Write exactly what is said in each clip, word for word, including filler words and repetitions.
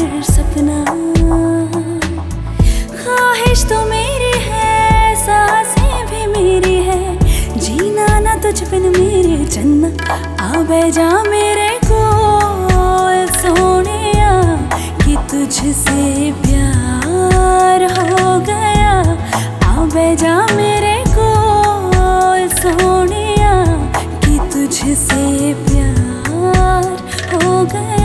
हर सपना। ख्वाहिश तो मेरी है, सांसें भी मेरी है, जीना ना तुझ बिन मेरे चन्ना। आ बैजा मेरे कोल सोनिया, कि तुझसे प्यार हो गया। आ बैजा मेरे कोल सोनिया, कि तुझसे प्यार हो गया।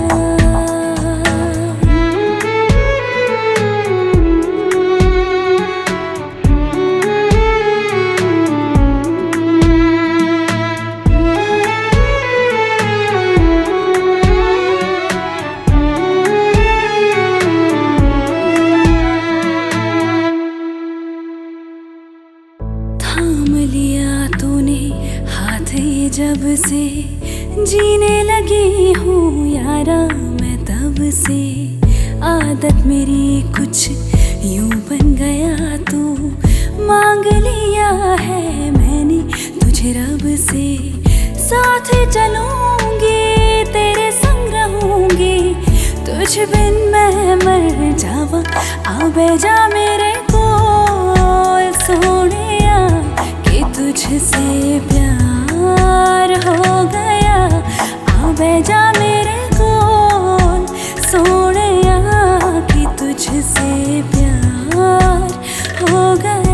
थाम लिया तूने हाथ ये जब से, जीने लगी हूँ यारा मैं तब से। आदत मेरी कुछ यूं बन गया, तू मांग लिया है मैंने तुझे रब से। साथ चलूंगी तेरे संग रहूंगी, तुझ बिन मैं मर जावा। आ बैजा मेरे कोल सोनिया, कि तुझसे प्यार हो गया। आ बैजा मेरे कोल सोनिया, कि तुझसे प्यार हो गया।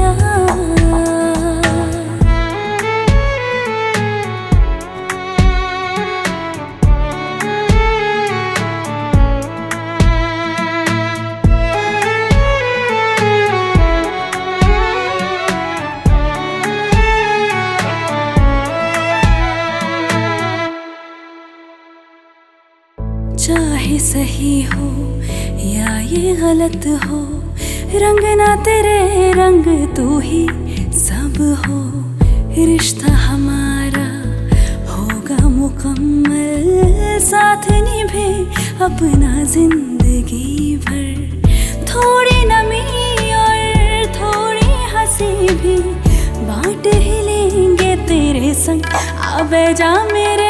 चाहे सही हो या ये गलत हो, रंग ना तेरे रंग तू ही सब हो। रिश्ता हमारा होगा मुकम्मल, साथ निभे अपना जिंदगी भर। थोड़ी नमी और थोड़ी हंसी भी बांट ही लेंगे तेरे संग। आ बैजा मेरे